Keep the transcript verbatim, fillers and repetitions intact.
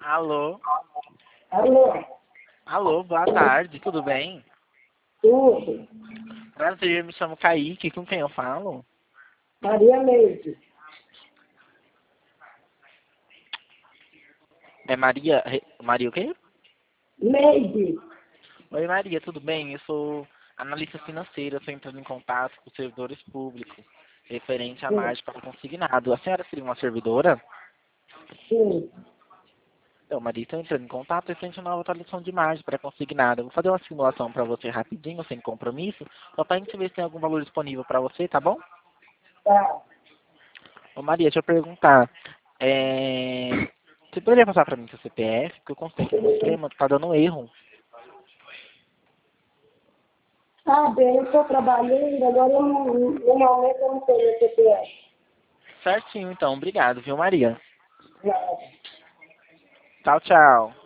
Alô? Alô? Alô, boa tarde, tudo bem? Tudo. Prazer, me chamo Kaique, com quem eu falo? Maria Leite. É Maria... Re- Maria o quê? Leide. Oi Maria, tudo bem? Eu sou analista financeira, estou entrando em contato com servidores públicos, referente a Sim. margem para consignado. A senhora seria uma servidora? Sim. Então, Maria, estou entrando em contato referente a nova atualização de margem para consignado. Eu vou fazer uma simulação para você rapidinho, sem compromisso, só para a gente ver se tem algum valor disponível para você, tá bom? Tá. Ô Maria, deixa eu perguntar. É... Você poderia passar para mim seu C P F? Porque eu constatei aqui no sistema que tá dando erro. Ah, bem, eu estou trabalhando, agora eu não, no momento eu não tenho C P F. Certinho, então. Obrigado, viu, Maria? Nada. Tchau, tchau.